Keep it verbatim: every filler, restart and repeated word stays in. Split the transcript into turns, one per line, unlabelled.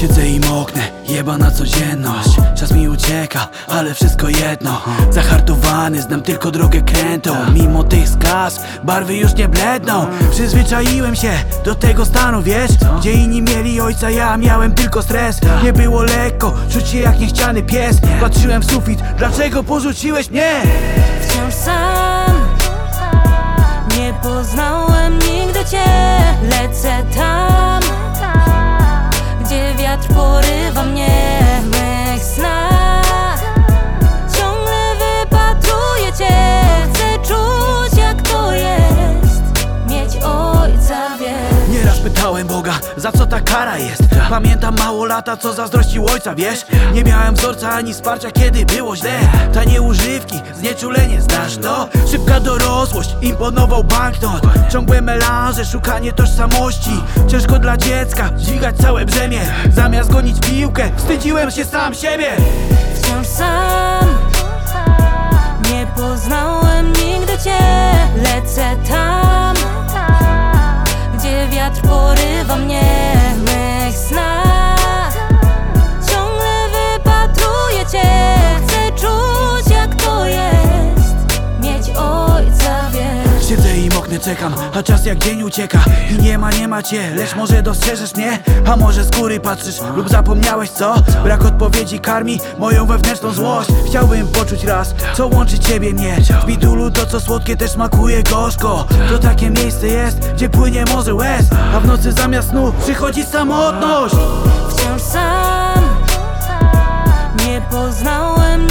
Siedzę i moknę, jebana codzienność. Czas mi ucieka, ale wszystko jedno. Zahartowany, znam tylko drogę krętą. Mimo tych skaz, barwy już nie bledną. Przyzwyczaiłem się do tego stanu, wiesz? Gdzie inni mieli ojca, ja miałem tylko stres. Nie było lekko, czuć się jak niechciany pies. Patrzyłem w sufit, dlaczego porzuciłeś mnie?
Wciąż sam, nie poznałem nigdy cię. Lecę tam, gdzie wiatr porywa mnie w mych snach. Ciągle wypatruję cię, chcę czuć jak to jest mieć ojca, wiesz.
Nieraz pytałem Boga, za co ta kara jest. Pamiętam mało lata, co zazdrościł ojca, wiesz? Nie miałem wzorca ani wsparcia, kiedy było źle. Tanie używki, znieczulenie, znasz to? Szybka dorosłość, imponował banknot. Ciągłe melanże, szukanie tożsamości. Ciężko dla dziecka, dźwigać całe brzemię. Zamiast gonić piłkę, wstydziłem się sam siebie.
Wciąż sam, nie poznałem nigdy cię. Lecę tam, gdzie wiatr porywa mnie w mych snach. Ciągle wypatruję cię, chcę czuć jak to jest mieć ojca, wiesz.
Siedzę i moknę, czekam, a czas jak dzień ucieka. I nie ma, nie ma cię, lecz może dostrzeżesz mnie. A może z góry patrzysz lub zapomniałeś, co? Brak odpowiedzi karmi moją wewnętrzną złość. Chciałbym poczuć raz, co łączy ciebie i mnie. W bidulu to co słodkie też smakuje gorzko. To takie miejsce jest, gdzie płynie morze łez. A w nocy zamiast snu przychodzi samotność.
Wciąż sam, nie poznałem